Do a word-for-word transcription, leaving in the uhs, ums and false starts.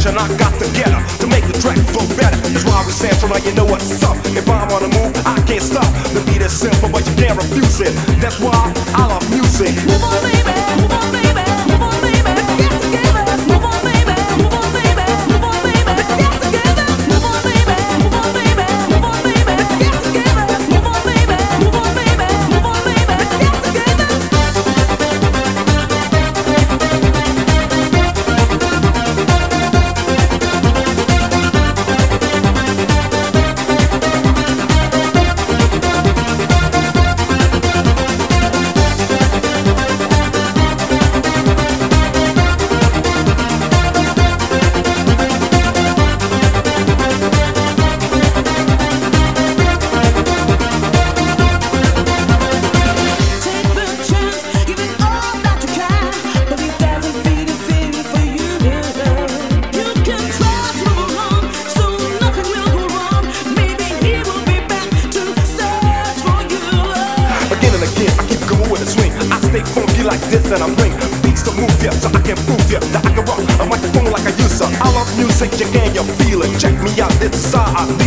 direction I got to get her to make the track flow better. That's why we say, so now you know what's up. If I'm on the move, I can't stop. The beat is simple, but you can't refuse it. That's why I love music. Move on, baby, move on, baby, move on, baby. Let's get together. Move on, baby, move on, baby, move on, baby. Let's get together. Move on, baby, move on, baby, move on, baby. Let's get together. Move on, baby, move on, baby, move on, baby. Let's get together. Like this and I bring beats to move ya, so I can prove ya that I can rock a microphone like I used to. I love music, you can you feel it. Check me out, this is how I